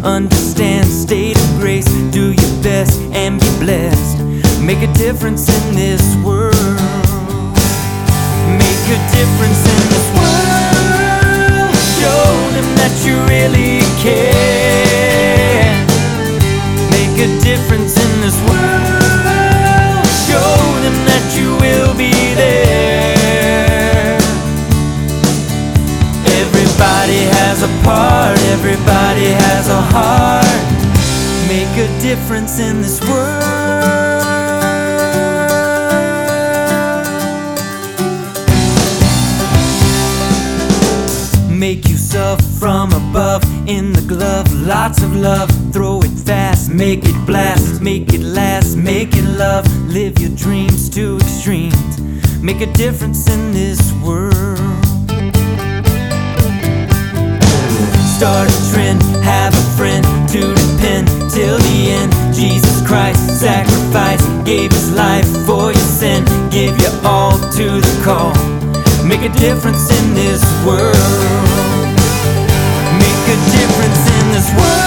understand state of grace. Do your best and be blessed. Make a difference in this world. Make a difference in this world. Show them that you really care. Make a difference in this world. Show them that you will be there. Everybody has a part, everybody has a heart. Make a difference in this world. Make yourself from above in the glove, lots of love. Throw it fast, make it blast, make it last, make it love. Live your dreams to extremes. Make a difference in this world. Start a trend, have a friend to depend till the end. Jesus Christ sacrificed, gave his life for your sin. Give your all to the call. Make a difference in this world. Make a difference in this world.